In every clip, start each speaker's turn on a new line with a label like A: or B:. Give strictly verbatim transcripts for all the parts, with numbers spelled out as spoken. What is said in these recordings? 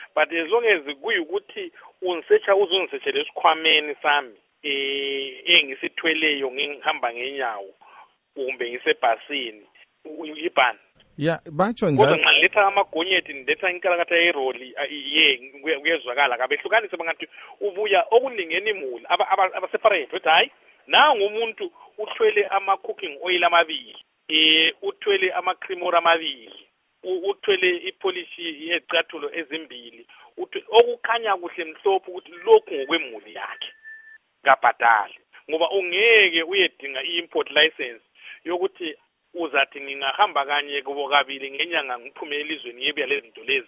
A: but as long as kuyukuthi ungisearcha uzongisearchela esikhwameni sami eh engisithweleyo ngihamba ngenyawo kumbe ngisebhasini ibhani
B: ya batsho
A: kodwa
B: njalo
A: nxa letha amagonyeti ndetha inkalakatha yeroli ye kuyezwakala kabehlukanise bangathi ubuya okulingeni imuli aba aba separate ukuthi hayi nangu umuntu uthwele ama cooking oil amabili eh uthwele ama cream oil amabili uthwele ipolishi yezicathulo ezimbili okukhanya kuhle mhlophe ukuthi lokhu ngokwemuli yakhe kabhadali ngoba ungeke uyedinga i-import license yokuthi uzathi ngingahamba kanye kubo kabili ngenyanga ngiphume elizweni yebuya lezi zinto lezi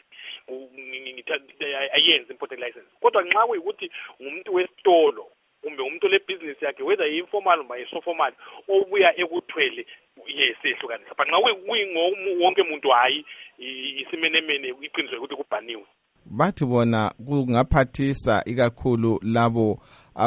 A: ayenze import license kodwa nxa kuyikuthi ngumuntu wesitolo kumbe umuntu le business yakhe whether informal noma informal obuya ekuthwele yesehlukanisa but nxa wonke umuntu hayi isimenemene iqiniso ukuthi kubhaniwe
B: bathi bona kungaphathisa ikakhulu labo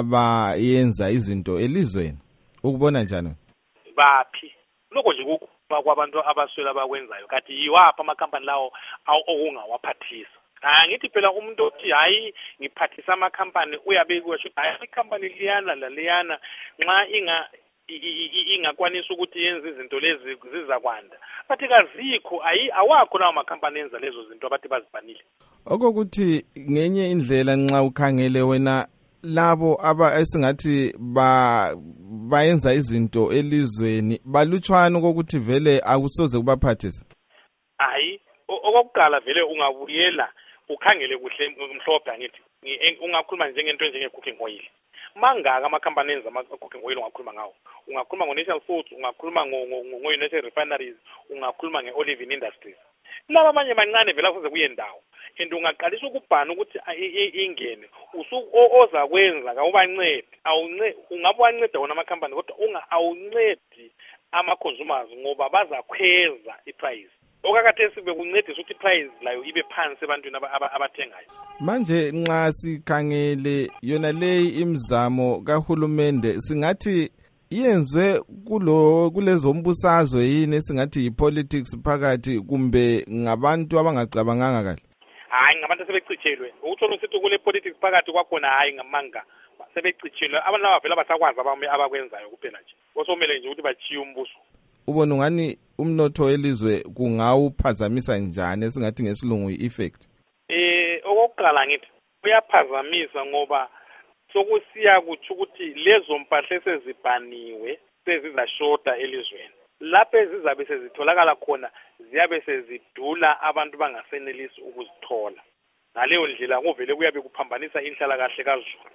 B: abayenza izinto elizweni ukubona njani
A: baphi lokho nje kuba kwabantu abaswela abakwenzayo kathi yiwapha ama-company lawo okungawaphathisa angithi phela umuntu othi hayi ngiphathisa ama-company uyabe kusho hayi i-company liyana laliyana nxa inga ingakwanisa ukuthi yenze izinto lezi zizakwanda bathi kazikho ayi awakho lawo ma-company enza lezo zinto abathi bazibhanile
B: okokuthi ngenye indlela nxa ukhangele wena labo aba esingathi ba bayenza izinto elizweni balutshwana ukuthi vele akusoze kubaphathisa
A: hayi okokuqala vele ungabuyela ukhangele kuhle mhlophe angithi ungakhuluma njengento njenge cooking oil mangaka ama-company enza ama-cooking oil ungakhuluma ngawo ungakhuluma ngo-National Foods ungakhuluma ngo-United Refineries ungakhuluma nge-Olive Industries laba abanye mancane vele akuze kuye ndawo and ungaqalisa ukubhana ukuthi ingene oza kwenza kawubancede awuncede ungabe wanceda wona ama-company kodwa unga awuncedi ama-consumers ngoba bazakhweza i-price okakathesi bekuncedisa ukuthi i-price layo ibe phansi ebantwini abathengayo
B: manje nxa sikhangele yona leyi imizamo kahulumende singathi iyenzwe kulo kulezo mbusazwe yini singathi yi-politics phakathi kumbe ngabantu abangacabanganga kahle
A: hayi ngabantu sebecitshelwe ukuthola usithi kule politics phakathi kwakhona hayi ngamanga sebecitshelwe abantu laba vele abasakwazi abakwenzayo kuphela nje osomele nje ukuthi bachiye umbuso
B: ubona ngani umnotho elizwe kungawuphazamisa njani esingathi ngesilungu i-effect
A: eh okokuqala ngithi uyaphazamisa ngoba sokusiya kuthi ukuthi lezo mpahla esezibhaniwe sezizashota elizweni lapho ezizabe sezitholakala khona ziyabe sezidula abantu bangasenelisi ukuzithola ngaleyo ndlela kuvele kuyabe kuphambanisa inhlalakahle kaZulu